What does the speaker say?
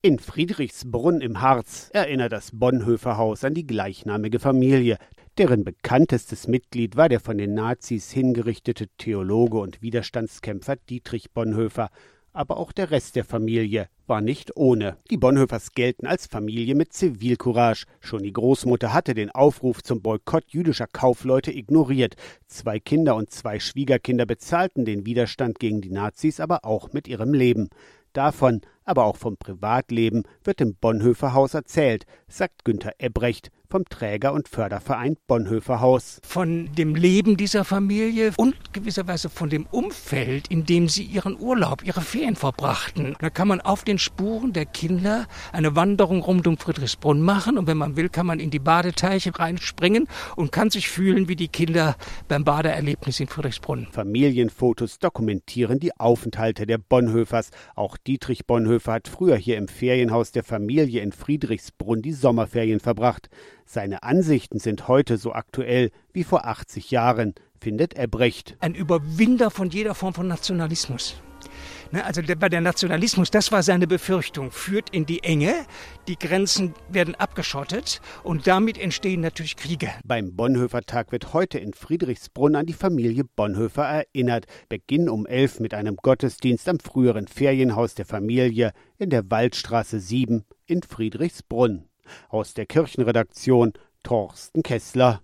In Friedrichsbrunn im Harz erinnert das Bonhoeffer-Haus an die gleichnamige Familie. Deren bekanntestes Mitglied war der von den Nazis hingerichtete Theologe und Widerstandskämpfer Dietrich Bonhoeffer. Aber auch der Rest der Familie war nicht ohne. Die Bonhoeffers gelten als Familie mit Zivilcourage. Schon die Großmutter hatte den Aufruf zum Boykott jüdischer Kaufleute ignoriert. 2 Kinder und 2 Schwiegerkinder bezahlten den Widerstand gegen die Nazis aber auch mit ihrem Leben. Davon, aber auch vom Privatleben, wird im Bonhoeffer-Haus erzählt, sagt Günter Ebrecht vom Träger- und Förderverein Bonhoeffer-Haus. Von dem Leben dieser Familie und gewisserweise von dem Umfeld, in dem sie ihren Urlaub, ihre Ferien verbrachten. Da kann man auf den Spuren der Kinder eine Wanderung rund um Friedrichsbrunn machen und wenn man will, kann man in die Badeteiche reinspringen und kann sich fühlen wie die Kinder beim Badeerlebnis in Friedrichsbrunn. Familienfotos dokumentieren die Aufenthalte der Bonhoeffers. Auch Dietrich Bonhoeffer hat früher hier im Ferienhaus der Familie in Friedrichsbrunn die Sommerferien verbracht. Seine Ansichten sind heute so aktuell wie vor 80 Jahren, findet Ebrecht. Ein Überwinder von jeder Form von Nationalismus. Also der Nationalismus, das war seine Befürchtung, führt in die Enge, die Grenzen werden abgeschottet und damit entstehen natürlich Kriege. Beim Bonhoeffer-Tag wird heute in Friedrichsbrunn an die Familie Bonhoeffer erinnert. Beginn um 11 mit einem Gottesdienst am früheren Ferienhaus der Familie in der Waldstraße 7 in Friedrichsbrunn. Aus der Kirchenredaktion Thorsten Kessler.